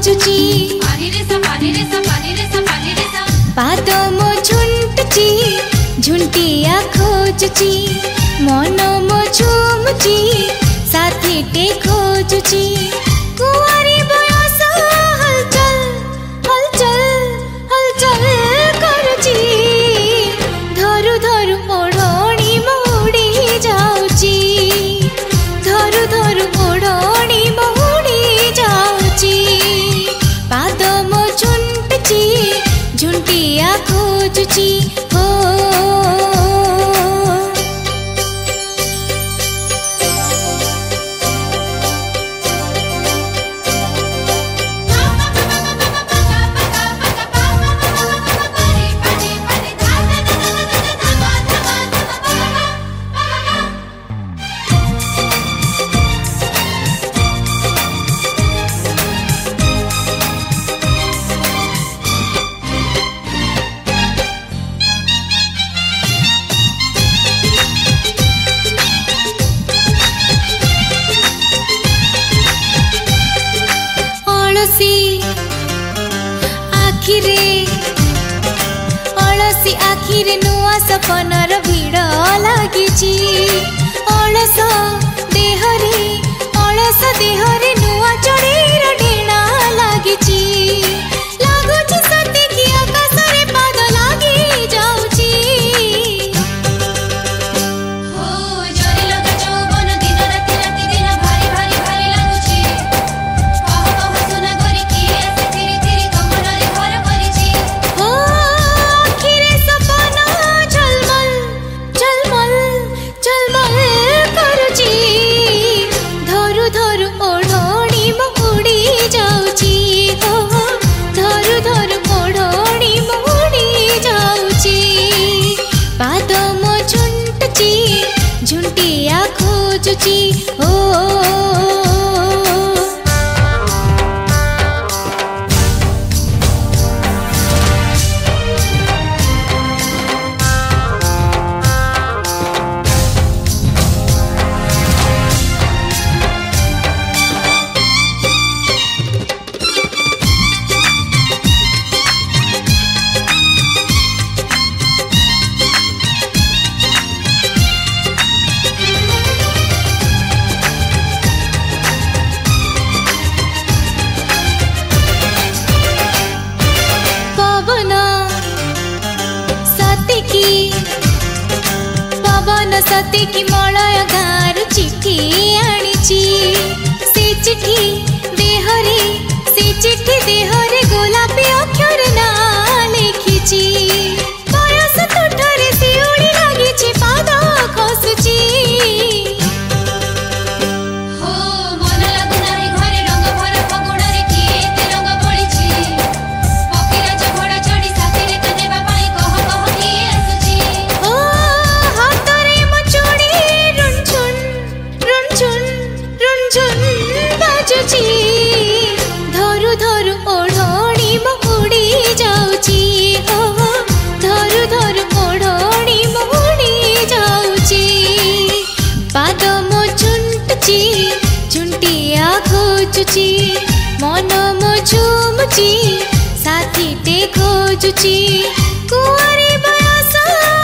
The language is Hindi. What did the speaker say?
खोजुची पाद मो झुंटुची झुंटिया खोजुची मन मो झुमुची साथी टे खोजुची कुआरी बयस हलचल हलचल हलचल करुची धरु धरु ओढ़णी मोड़ी जाऊची धरु धरु ओढ़णी मोड़ी जाऊची पाद मो झुंटुची झुंटिया खोजुची हो अलसी आखिरे नुआ सपनर भिड़ लागिची अलस देहरे नुआ चढ़ेर डेणा लागिची लागुची सती कि आकाशरे पाद लागी जाउची हो जरी लगा चौबन दिन राति राति दिन भारी भारी भारी लागुची कह कह सुना करी कि आसे धीरे धीरे कमलरे घर परिची हो आखिरे सपना झलमल झलमल झलमल करुची धरु धरु ओढ़णी मुड़ी जाउची हो धरु धरु ओढ़णी मुड़ी जाउची पाद मो झुंटुची झुंटिया खोजुची हो पवन सती की मलय गार चिठी आनीची से चिठी देहरे गोलापी अक्षर ना लिखिची बयस तुठरे शिउली लागिची पाद खसुची हो मन लागु नाही घरे रंग भरा फगुणरे किए एते रंग बोलिची पकीरा झगड़ा चढ़ी साथी रे कनेबा पाई कह कह किए आसुची ओ हातरे मो चूड़ी रुनझुन बाजुची धरु धरु ओढ़णी मुड़ी जाउची हो धरु धरु ओढ़णी मुड़ी जाउची पाद मो झुंटुची झुंटिया खोजुची मन मो झुमुची साथी टे खोजुची कुआरी बयस